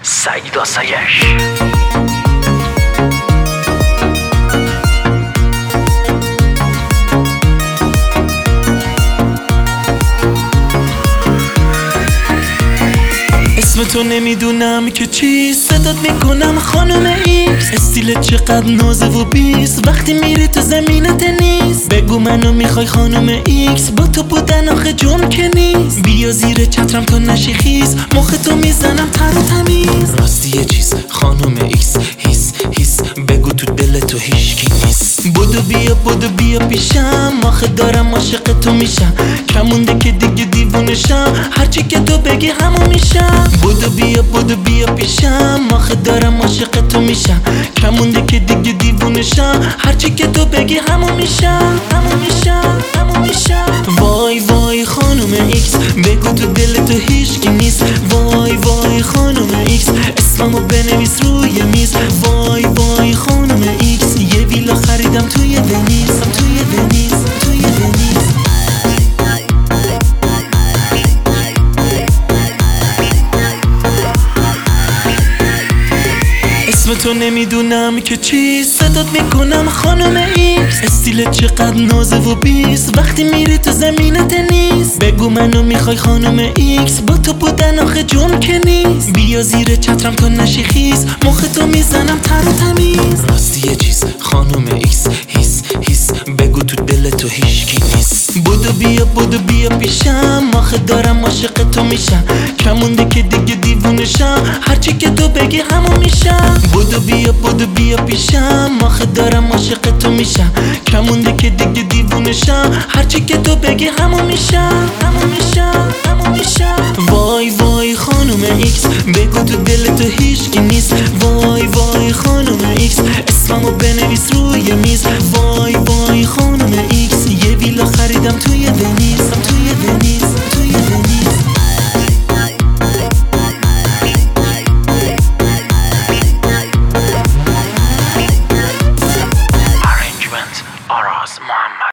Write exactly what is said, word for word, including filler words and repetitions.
سعید آسایش. اسم تو نمیدونم که چیست، صدات میکنم خانم ایکس. استیلت چقدر نازه و بیست، وقتی میری تو زمین تنیس. بگو منو میخوای خانم ایکس، با تو بودن آخه جرم که نیست. بیا زیر چترم تا نشی خیس، مخ تو میزنم تر و تمیز. راستی یه چیز خانم ایکس، هیس هیس بگو تو دل تو هیچکی نیست. بودو بیا بودو بیا پیشم، آخه دارم عاشق تو میشم. کمونده که دیگه دیوونشم، هرچی که تو بگی همون میشم. بودو بیا بودو بیا پیشم، آخه دارم عاشق تو میشم. کمونده که دیگه دیوونشم، هرچی که تو بگی همون میشم. همون میشم همون میشم. وای وای خانم ایکس، بگو تو دل تو هیچکی نیست. وای وای خانم ایکس، اسممو بنویس روی میز. وای وای خانم ایکس، یه ویلا خریدم توی ونیز، توی ونیز توی ونیز. اسم تو نمیدونم که چیست، صدات میکنم خانم ایکس. استیلت چقدر نازه و بیست، وقتی میری تو زمین تنیس. بگو منو میخوای خانم ایکس، با تو بودن آخه جرم که نیست. بیا زیر چترم تا نشی خیس، مخ تو میزنم تر و تمیز. راستی یه چیز خانم ایکس، هیس هیس بگو تو دل تو هیچکی نیست. بودو بیا بودو بیا پیشم، آخه دارم عاشق تو میشم. کمونده که دیگه دیوونشم، هرچی که تو بگی همون میشم. بودو بیا بودو بیا پیشم، آخه دارم عاشق تو میشم. کمونده که دیگه دیوونشم، هرچی که تو بگی همون میشم. همون میشم همون میشم. وای وای خانم ایکس، بگو تو دل تو هیچکی نیست. وای وای خانم ایکس، اسممو بنویس روی میز. وای وای